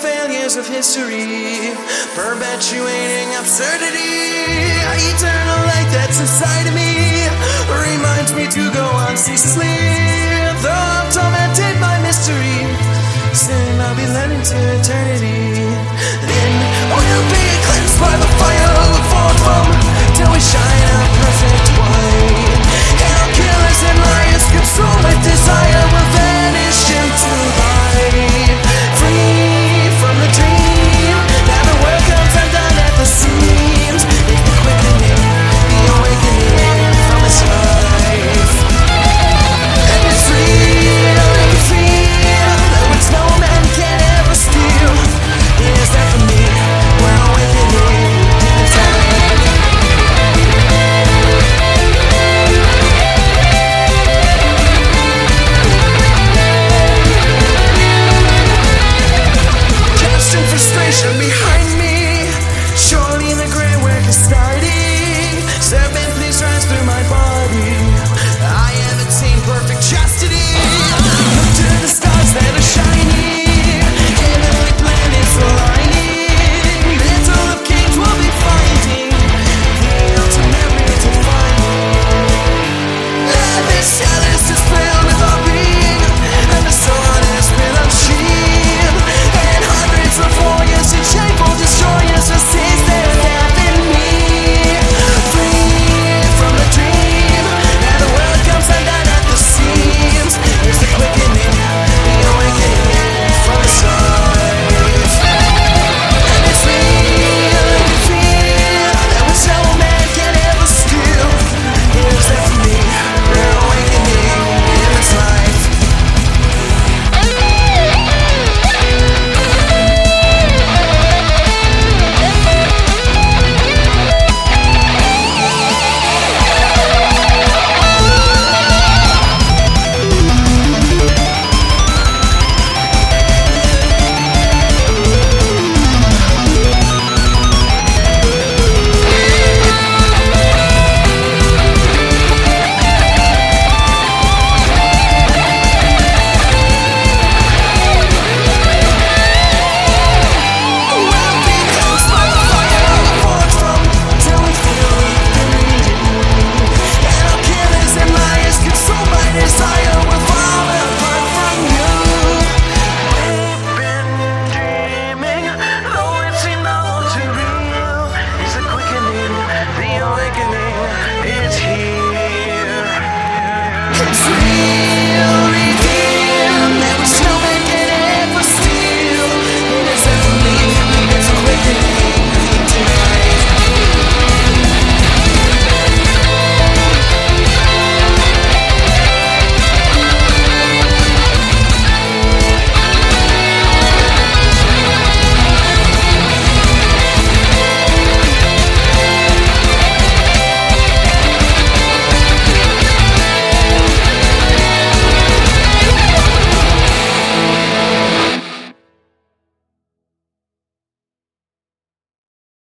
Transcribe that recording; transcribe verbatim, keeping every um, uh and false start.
failures of history, perpetuating absurdity. Eternal light that's inside of me reminds me to go on ceaselessly. Though I'm tormented by mystery, soon I'll be led into eternity. Then we'll be cleansed by the fire of the fourth from till we shine a perfect white. And our killers and liars consumed with desire.